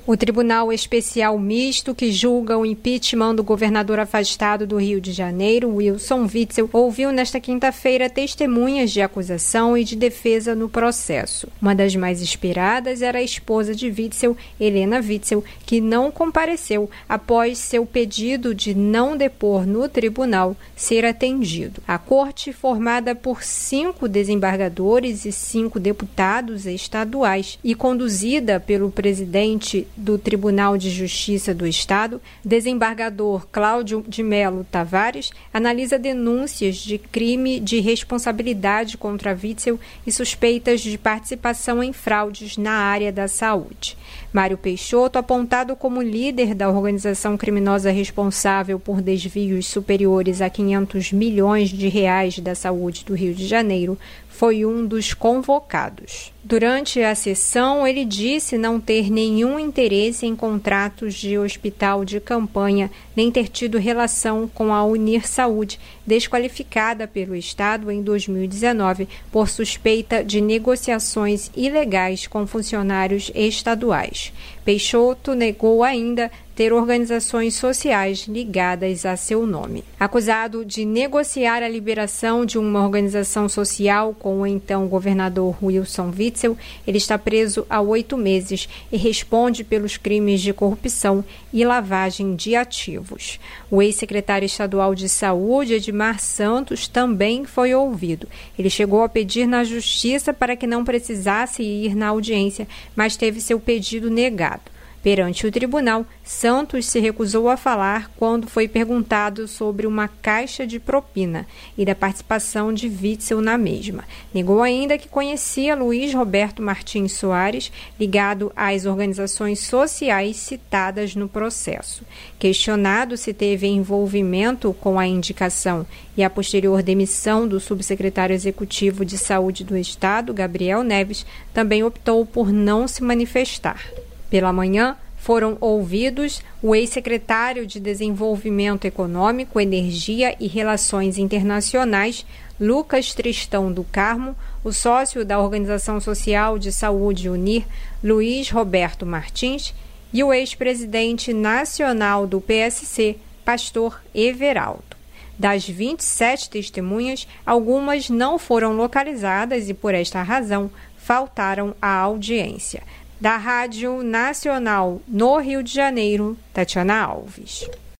O Tribunal Especial Misto, que julga o impeachment do governador afastado do Rio de Janeiro, Wilson Witzel, ouviu nesta quinta-feira testemunhas de acusação e de defesa no processo. Uma das mais esperadas era a esposa de Witzel, Helena Witzel, que não compareceu após seu pedido de não depor no tribunal ser atendido. A corte, formada por 5 desembargadores e 5 deputados estaduais e conduzida pelo presidente do Tribunal de Justiça do Estado, desembargador Cláudio de Melo Tavares, analisa denúncias de crime de responsabilidade contra Witzel e suspeitas de participação em fraudes na área da saúde. Mário Peixoto, apontado como líder da organização criminosa responsável por desvios superiores a 500 milhões de reais da saúde do Rio de Janeiro, foi um dos convocados. Durante a sessão, ele disse não ter nenhum interesse em contratos de hospital de campanha, nem ter tido relação com a Unir Saúde, desqualificada pelo Estado em 2019 por suspeita de negociações ilegais com funcionários estaduais. Peixoto negou ainda ter organizações sociais ligadas a seu nome. Acusado de negociar a liberação de uma organização social com o então governador Wilson Witzel, ele está preso há 8 meses e responde pelos crimes de corrupção e lavagem de ativos. O ex-secretário estadual de Saúde, Edmar Santos, também foi ouvido. Ele chegou a pedir na Justiça para que não precisasse ir na audiência, mas teve seu pedido negado. Perante o tribunal, Santos se recusou a falar quando foi perguntado sobre uma caixa de propina e da participação de Witzel na mesma. Negou ainda que conhecia Luiz Roberto Martins Soares, ligado às organizações sociais citadas no processo. Questionado se teve envolvimento com a indicação e a posterior demissão do subsecretário executivo de Saúde do Estado, Gabriel Neves, também optou por não se manifestar. Pela manhã, foram ouvidos o ex-secretário de Desenvolvimento Econômico, Energia e Relações Internacionais, Lucas Tristão do Carmo, o sócio da Organização Social de Saúde Unir, Luiz Roberto Martins, e o ex-presidente nacional do PSC, Pastor Everaldo. Das 27 testemunhas, algumas não foram localizadas e, por esta razão, faltaram à audiência. Da Rádio Nacional no Rio de Janeiro, Tatiana Alves.